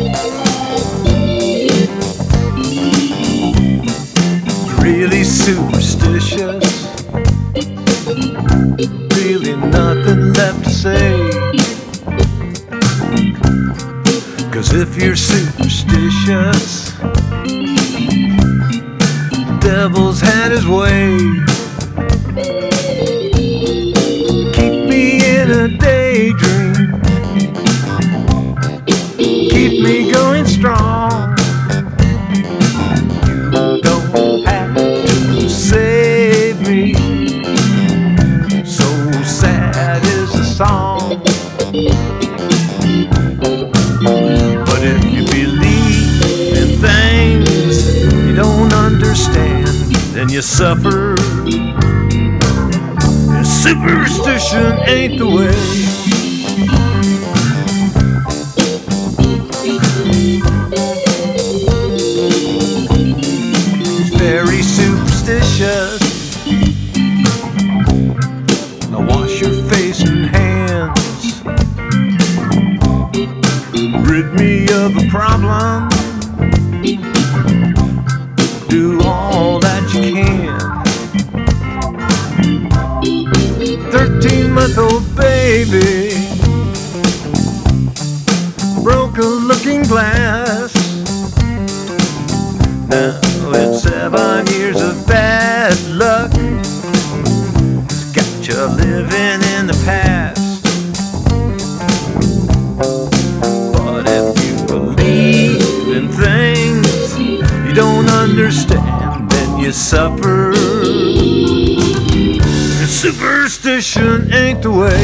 Really superstitious, really nothing left to say. 'Cause if you're superstitious, the devil's had his way. Keep me in a daydream, keep me going strong. You don't have to save me, so sad is the song. But if you believe in things you don't understand, then you suffer. And superstition ain't the way. Very superstitious. Now wash your face and hands, rid me of a problem, do all that you can. 13-month-old baby broke a looking glass. Now it's 7 years of bad luck. It's got you living in the past. But if you believe in things you don't understand, then you suffer. And superstition ain't the way.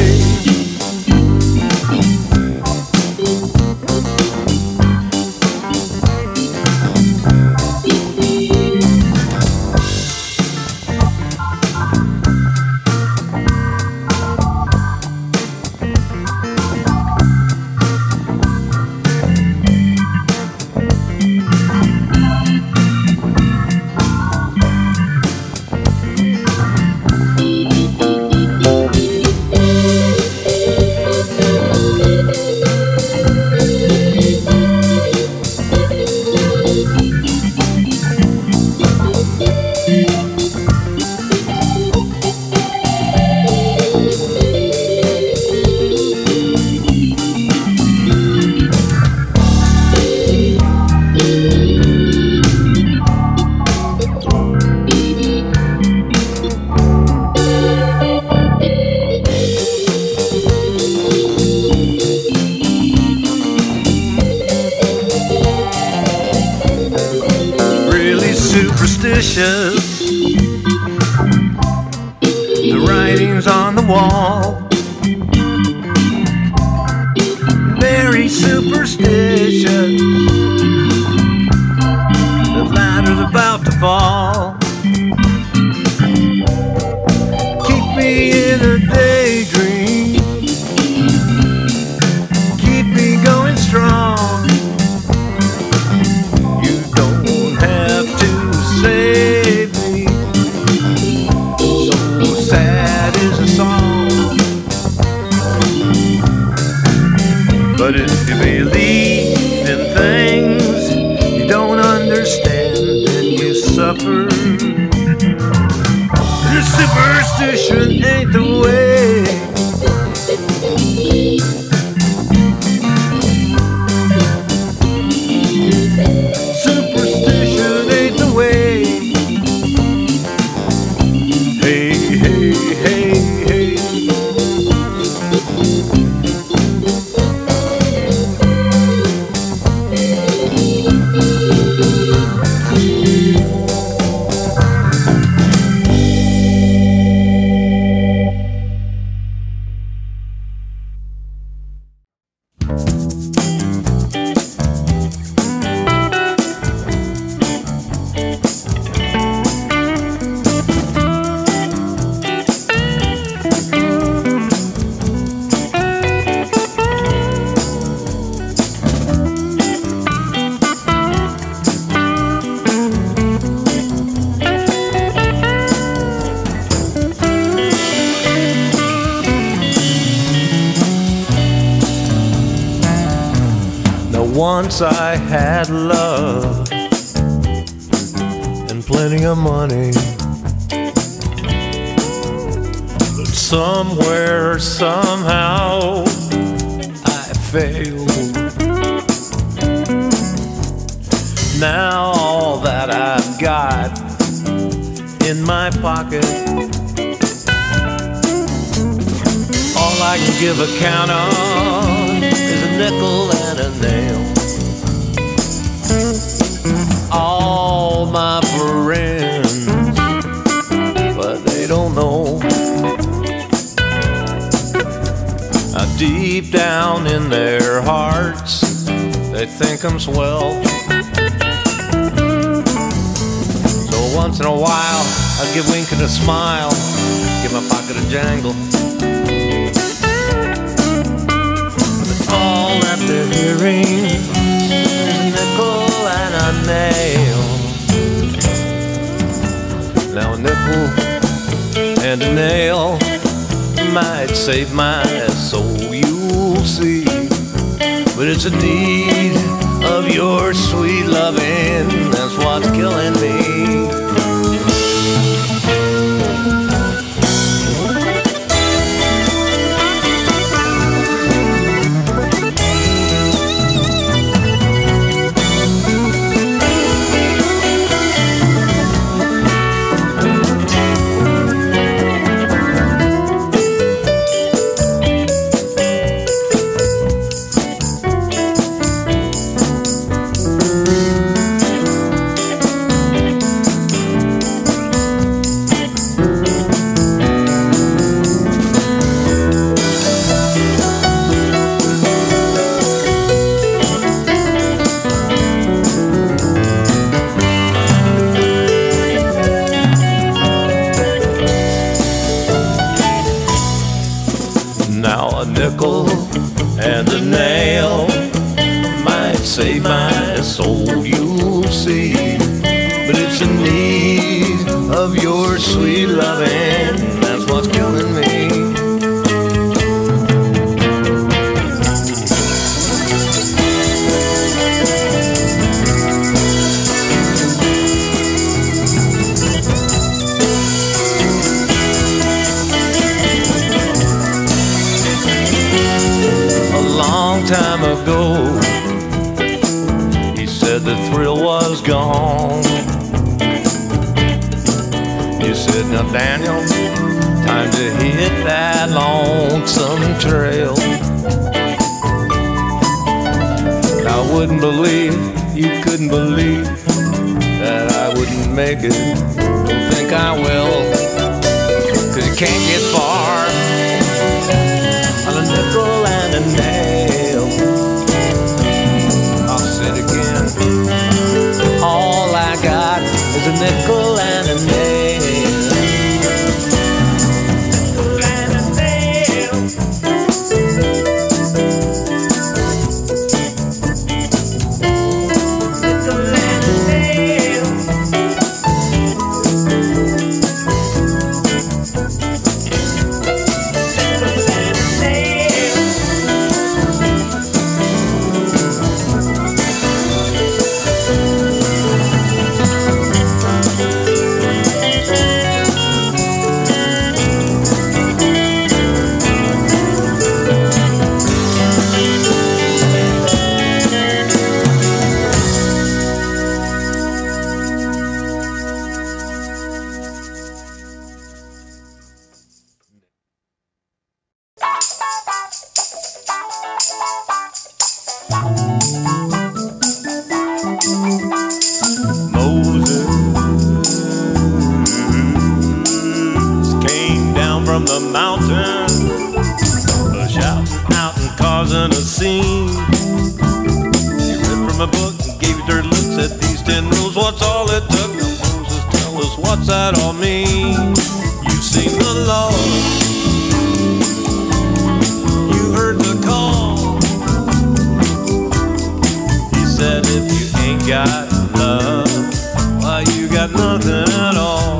Superstitious, the writing's on the wall. Very superstitious, the ladder's about to fall. Keep me in a daydream, keep me going strong. You don't have to save me, so sad is the song. But if you believe in things you don't understand, then you suffer. And superstition ain't the way. Superstition ain't the way. Hey, hey, hey, hey. Once I had love and plenty of money, but somewhere, somehow, I failed. Now all that I've got in my pocket, all I can give account of is a nickel and a nail. All my friends, but they don't know how deep down in their hearts they think I'm swell. So once in a while I give Lincoln a smile, give my pocket a jangle. But all that they're hearing is a nickel and a nail. Now a nickel and a nail might save my soul, you'll see, but it's a need of your sweet loving that's what's killing me. Now a nickel and a nail might save my soul, you'll see, but it's a need of your sweet loving that's what's killing me. Time ago, he said the thrill was gone. He said, now Daniel, time to hit that lonesome trail. I wouldn't believe, you couldn't believe that I wouldn't make it. Don't think I will, 'cause you can't get far on a nickel and a nail. All I got is a nickel and a nail. Nickel and a nail. Nickel and a nail. Nickel and a nail. Moses came down from the mountain, shouting out and causing a scene. He read from a book and gave you dirty looks at these 10 rules. What's all it took? Now Moses, tell us what's that all mean? You've seen the law, you heard the call. He said if you ain't got love, why you got nothing at all.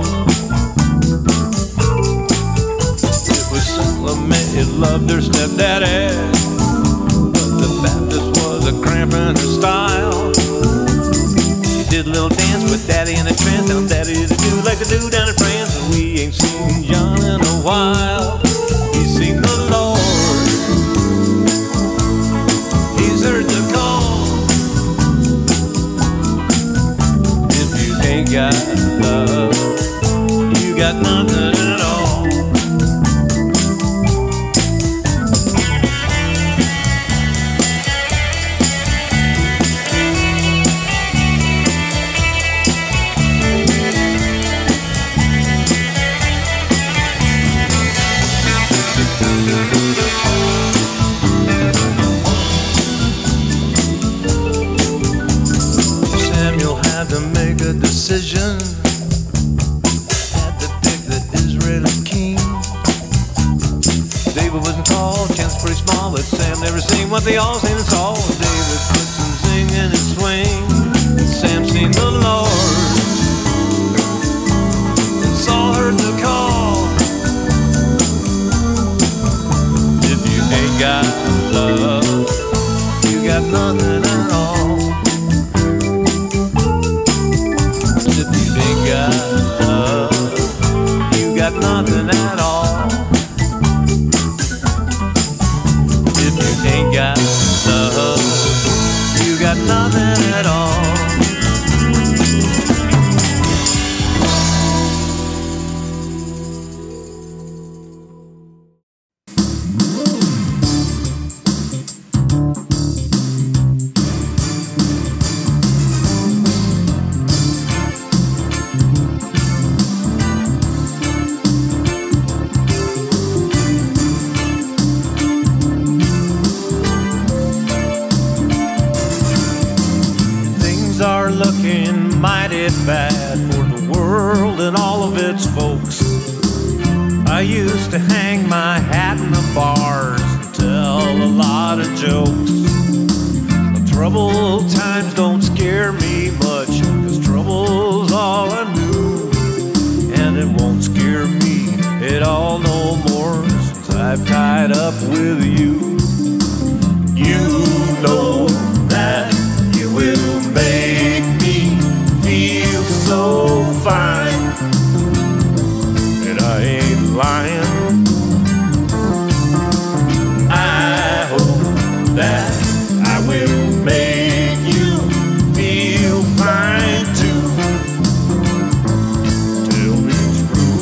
It was Salome, loved her stepdaddy, but the Baptist was a cramping style. She did a little dance with Daddy in a trance. Tell Daddy to do like they do down in France. And we ain't seen John in a while. He's seen the Lord. He's heard the call. If you ain't got love, you got nothing at all. Samuel had to make a decision. Had to pick the Israeli king. David wasn't tall, Ken's pretty small, but Sam never seen what they all seen and saw. David put some zing in his swing. Sam seen the Lord and Saul heard the call. If you ain't got love, you got nothing at all. If you ain't got love, you got nothing at all. If you ain't got love, you got nothing at all. Things are looking mighty bad for the world and all of its folks. I used to hang my hat in the bars and tell a lot of jokes. The troubled times don't scare me much, 'cause trouble's all I knew. And it won't scare me at all no more since I've tied up with you. You know that you will make me feel so fine, and I ain't lying. I hope that I will make you feel fine too. Tell me true.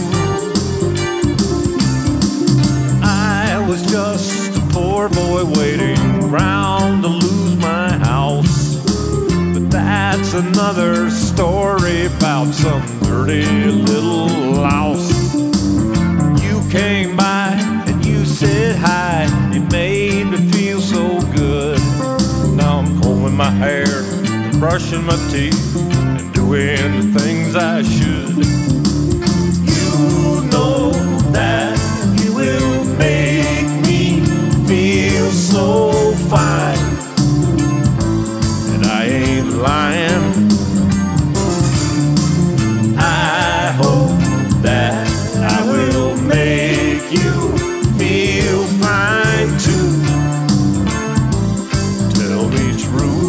I was just a poor boy waiting around to lose my house. That's another story about some dirty little louse. You came by and you said hi. You made me feel so good. Now I'm combing my hair, brushing my teeth, and doing the things I should. You know that you will make me feel so fine, and I ain't lying. I hope that I will make you feel fine too. Tell me true.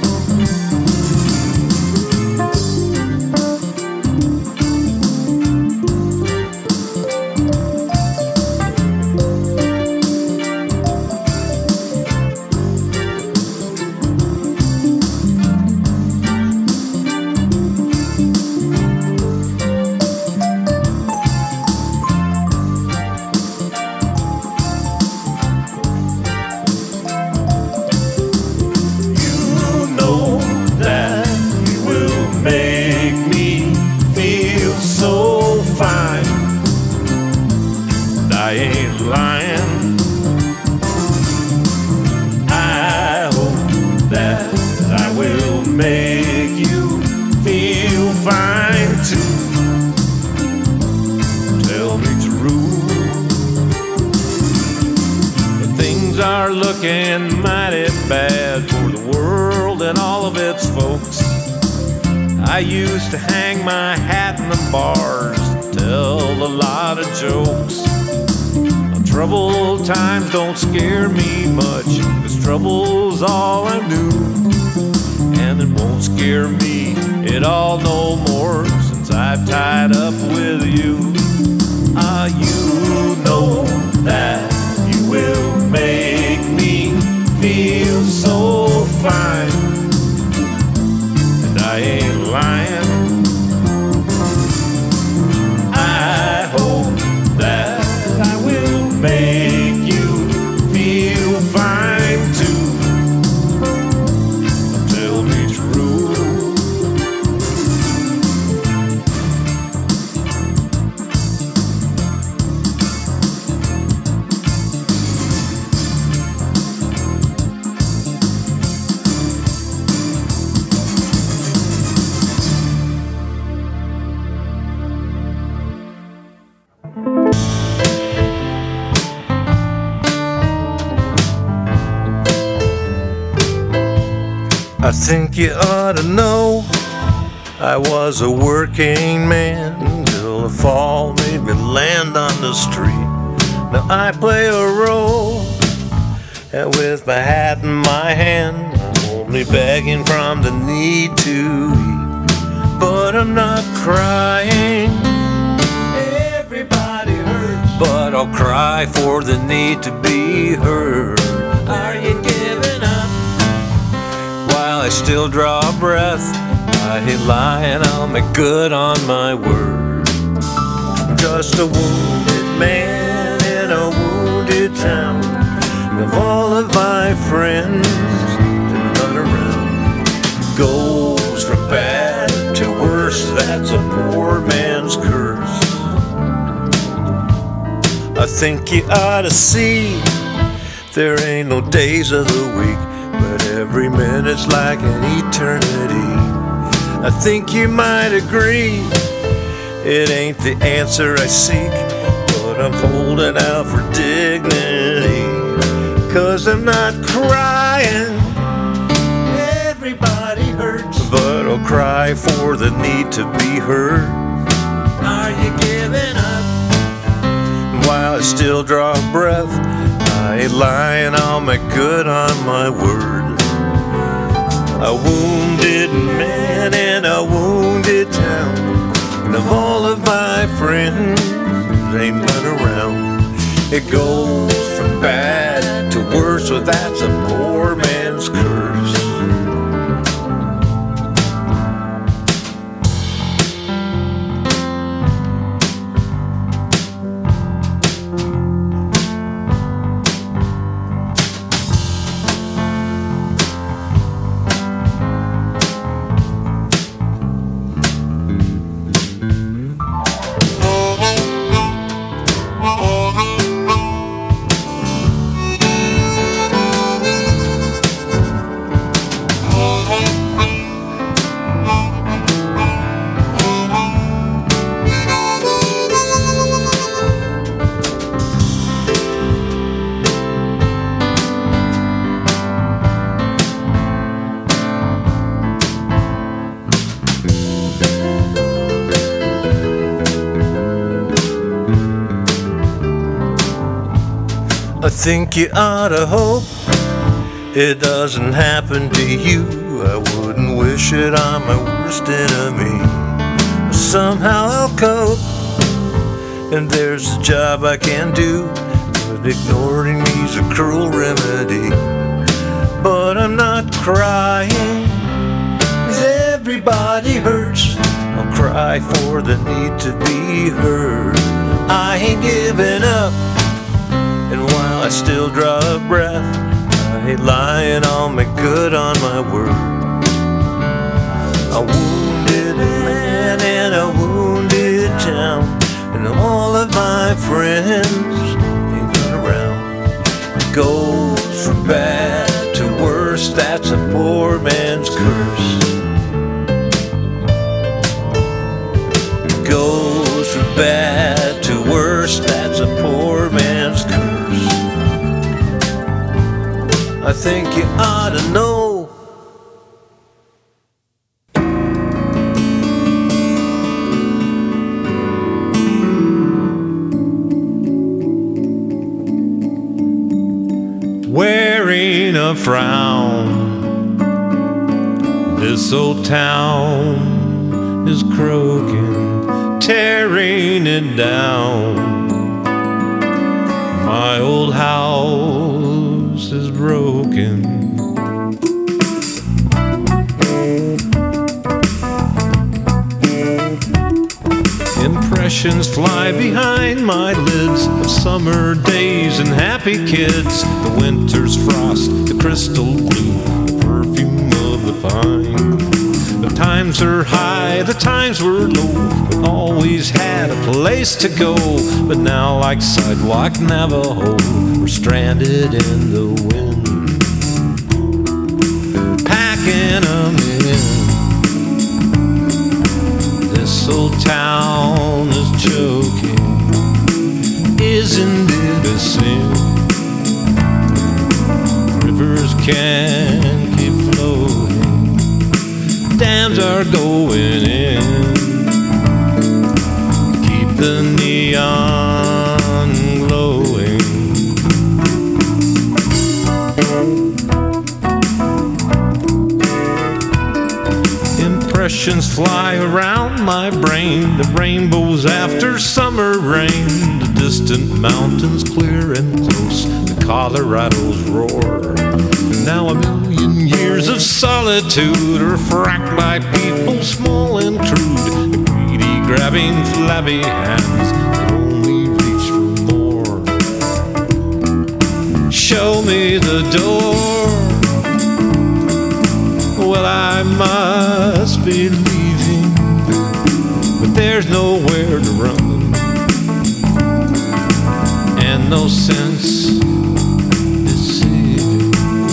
I ain't lying. I hope that I will make you feel fine too. Tell me true. But things are looking mighty bad for the world and all of its folks. I used to hang my hat in the bars, tell a lot of jokes. Troubled times don't scare me much, 'cause trouble's all I knew. hear me at all no more since I've tied up with you. You know that you will make me feel so fine, and I ain't lying. I hope that I will make you feel fine too. Tell me true. I think you ought to know I was a working man until the fall made me land on the street. Now I play a role, and with my hat in my hand, I'm only begging from the need to eat. But I'm not crying, everybody hurts, but I'll cry for the need to be heard. Are you giving up? While I still draw breath, I hate lying, I'll make good on my word. Just a wounded man in a wounded town, of all of my friends that run around. Goes from bad to worse, that's a poor man's curse. I think you ought to see there ain't no days of the week, but every minute's like an eternity. I think you might agree it ain't the answer I seek, but I'm holding out for dignity. 'Cause I'm not crying, everybody hurts, but I'll cry for the need to be heard. Are you giving up? While I still draw breath, I ain't lying, I'll make good on my word. A wounded man in a wounded town, and of all of my friends, ain't none around. It goes from bad to worse, so that's a poor man's curse. I think you ought to hope it doesn't happen to you. I wouldn't wish it on my worst enemy. Somehow I'll cope, and there's a job I can do, but ignoring me's a cruel remedy. But I'm not crying, 'cause everybody hurts. I'll cry for the need to be heard. I ain't giving up, and while I still draw a breath, I ain't lying, I'll make good on my word. A wounded man in a wounded town, and all of my friends ain't none around. It goes from bad to worse, that's a poor man's curse. It goes from bad to worse, that's a poor man's curse. I think you ought to know. Wearing a frown This old town is croaking, tearing it down. My old house is broken. Impressions fly behind my lids of summer days and happy kids. The winter's frost, the crystal blue, the perfume of the pine. The times are high, the times were low. We always had a place to go, but now like sidewalk Navajo, we're stranded in the wind, packing them in. This old town is choking, isn't it a sin? Rivers can't keep flowing, dams are going in. Keep the neon glowing. Impressions fly around my brain, the rainbows after summer rain, the distant mountains clear and close, the Colorado's roar. Now a million years of solitude are fracked by people small and crude, the greedy grabbing flabby hands that only reach for more. Show me the door. Well, I must be leaving, but there's nowhere to run, and no sense deceiving.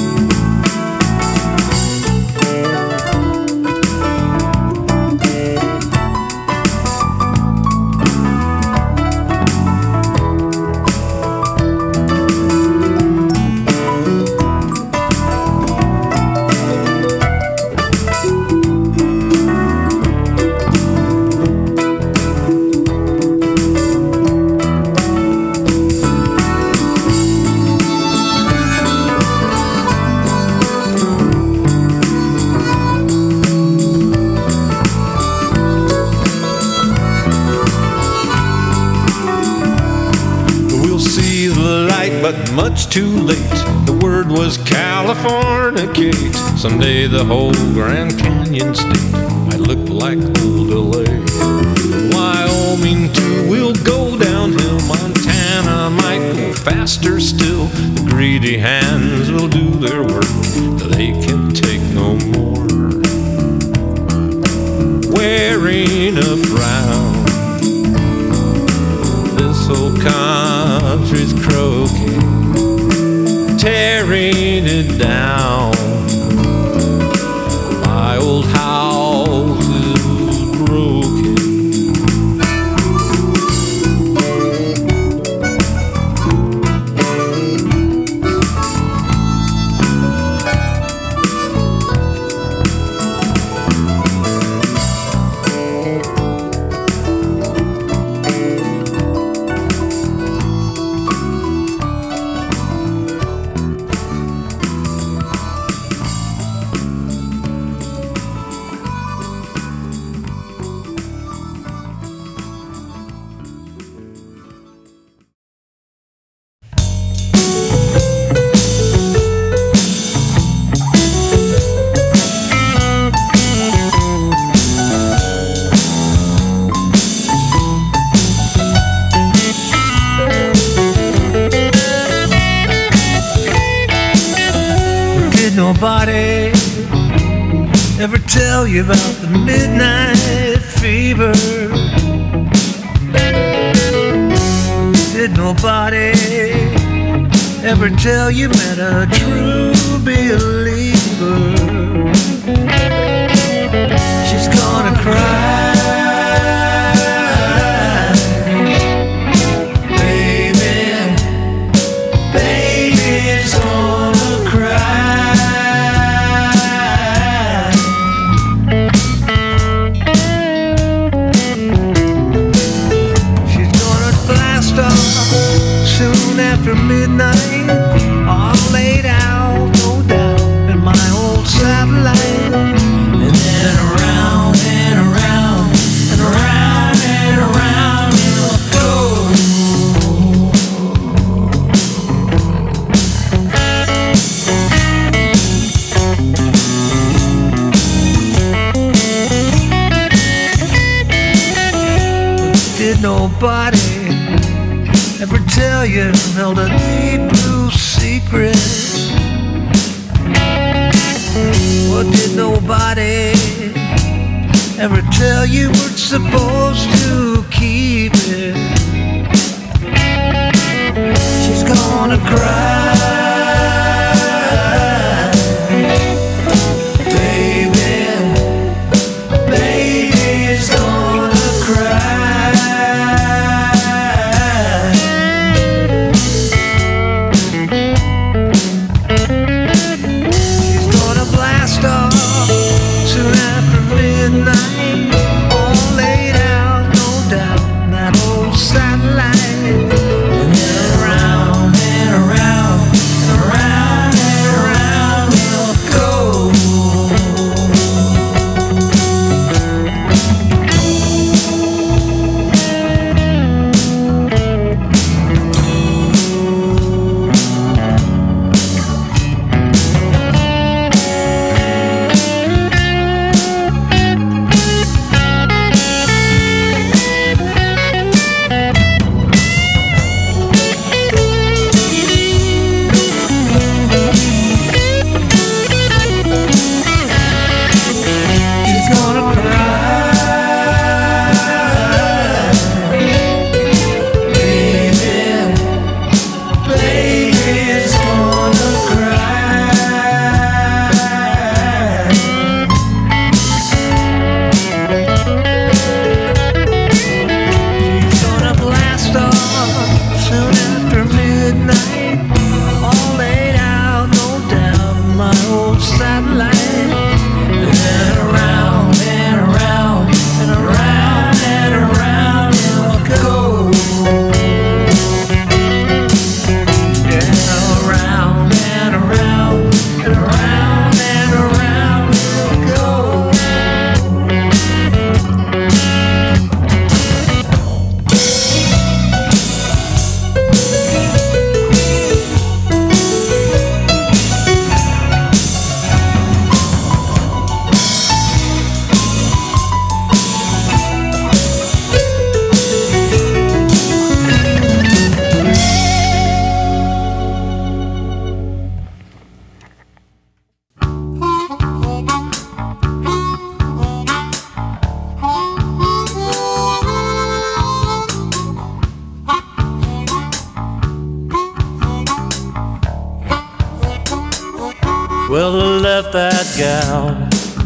But much too late, the word was Californicate. Someday the whole Grand Canyon state might look like old LA. Wyoming too will go downhill, Montana might go faster still. The greedy hands will do their work till they can take no more. Wearing a frown, this old country's croaking, tearing it down. My old house is broken. Nobody ever tell you about the midnight fever? Did nobody ever tell you met a true believer? She's gonna cry, baby's gonna cry. Soon after midnight, all laid out, no doubt, in my old satellite, nobody ever tell you held a deep blue secret? What did nobody ever tell you we're supposed to keep it? She's gonna cry, baby, baby's gonna cry. She's gonna blast off soon after midnight, all laid out, no doubt, that old satellite. And then around and around and around and around we'll go. She's gonna cry, baby, baby's gonna cry. She's gonna blast off soon after midnight, all laid out, no doubt, my old satellite. And then around and around and around and around we'll go. Yeah, around and around and around and around we'll go. Well, I left that gal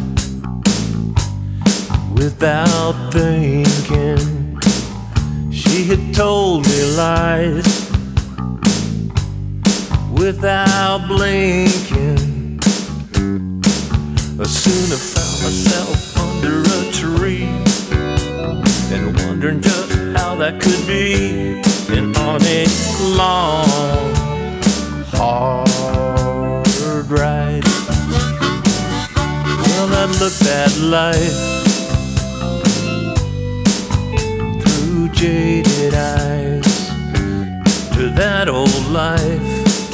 without thinking. She had told me lies without blinking. I soon I found myself under a tree and wondering just how that could be. And on a long, hard ride, well, I looked at life through jaded eyes, to that old life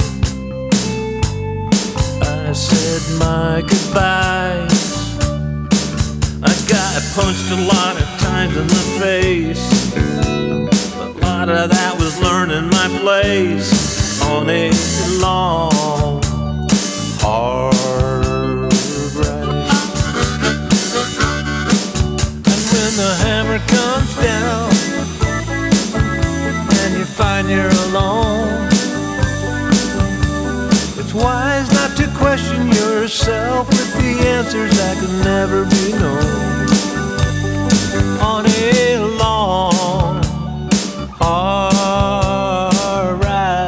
I said my goodbyes. I got punched a lot of times in the face, a lot of that was learning my place on a long, hard ride. And when the hammer comes down and you find you're alone, it's wise not to question yourself with the answers that can never be known. On a long, hard ride.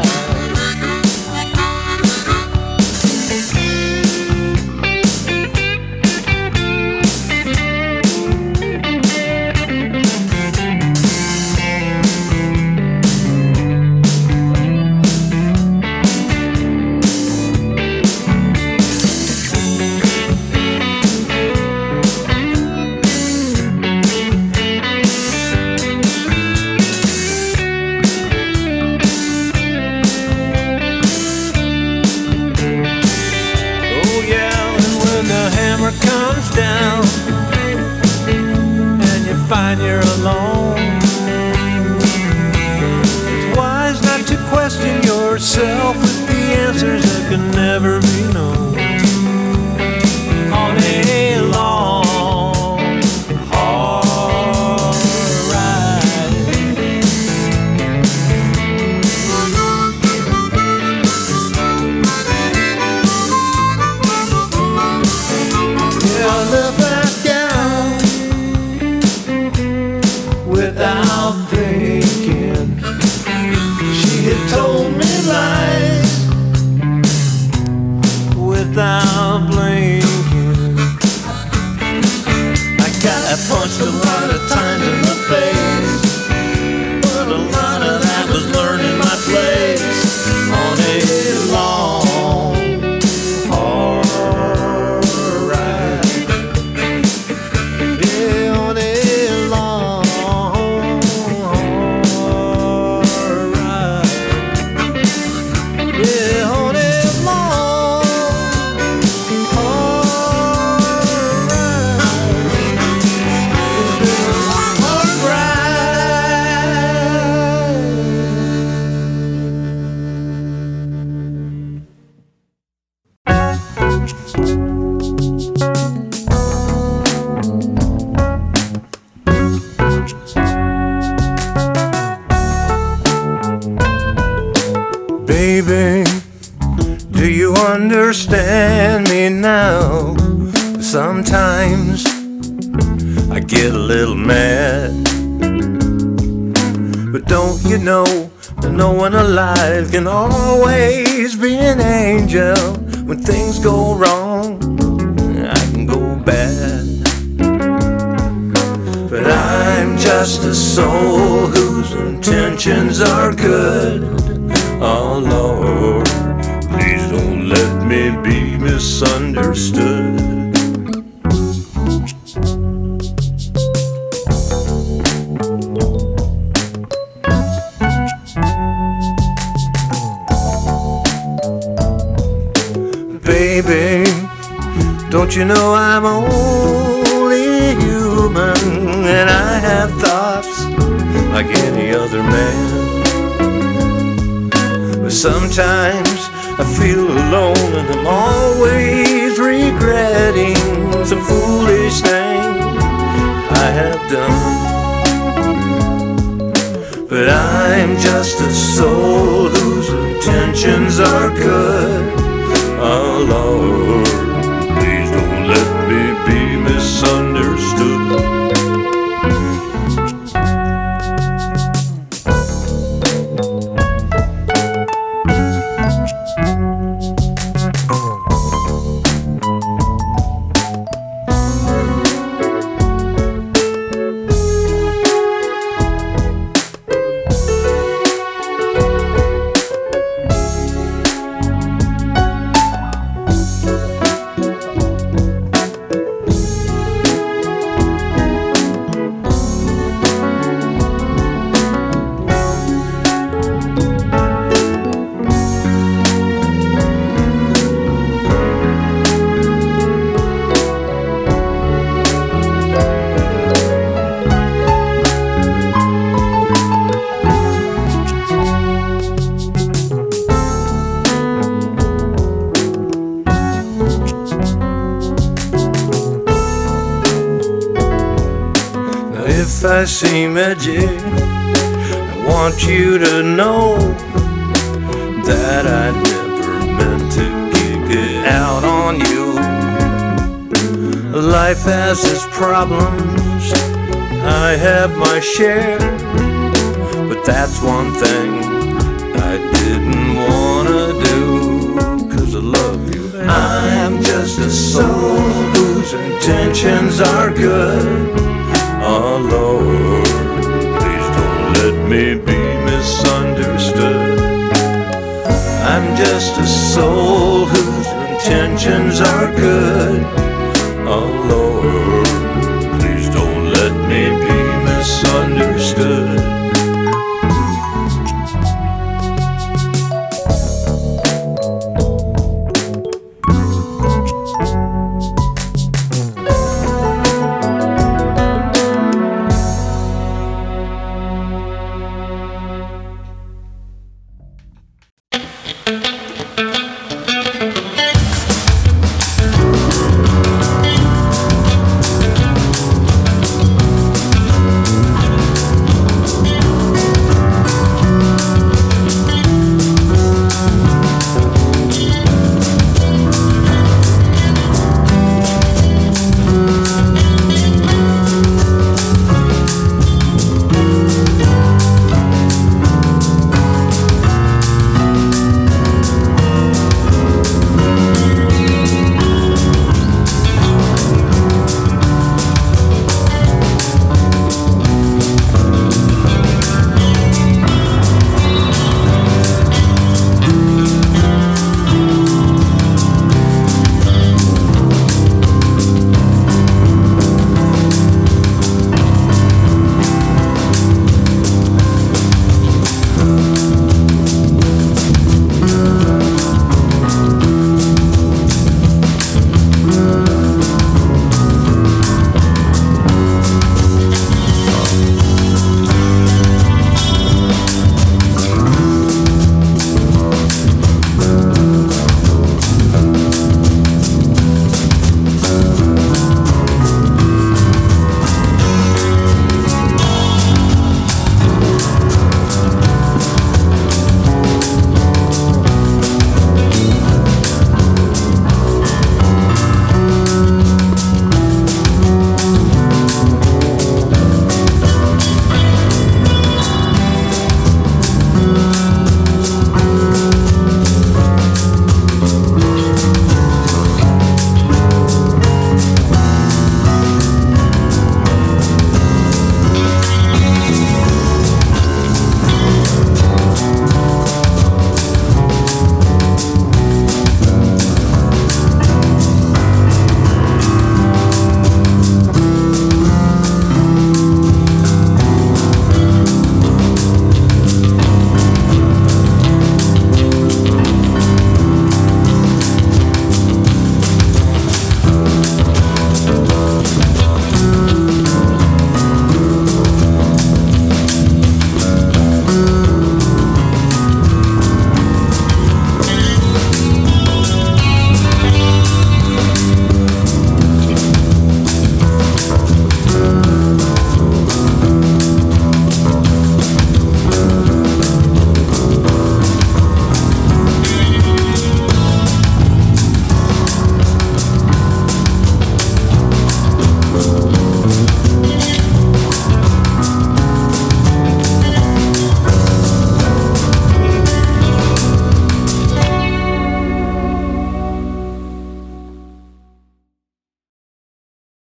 punched a lot of times in the face, but a lot of that was learning my place on a long, hard ride. Yeah, on a long, hard ride. Yeah, on a long, hard ride. Baby, do you understand me now? Sometimes I get a little mad, but don't you know that no one alive can always be an angel? When things go wrong, I can go bad, but I'm just a soul whose intentions are good. Oh Lord, please don't let me be misunderstood. Baby, don't you know I'm only human, and I have thoughts like any other man. But sometimes I feel alone, and I'm always regretting some foolish thing I have done. But I'm just a soul whose intentions are good. Oh Lord, please don't let me be misunderstood. If I see magic, I want you to know that I never meant to kick it out on you. Life has its problems, I have my share, but that's one thing I didn't wanna do, 'cause I love you. I'm just a soul whose intentions are good. Oh Lord, please don't let me be misunderstood. I'm just a soul whose intentions are good.